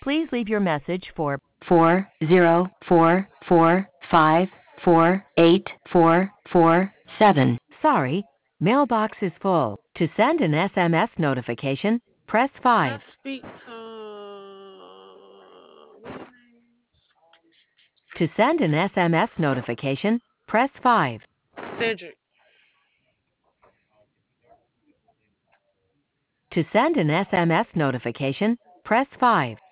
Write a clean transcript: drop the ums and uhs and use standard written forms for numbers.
Please leave your message for 4044548447. sorry, mailbox is full. To send an SMS notification, press 5. Let's speak to what his name To send an SMS notification, press 5. is? Cedric. To send an SMS notification, press 5.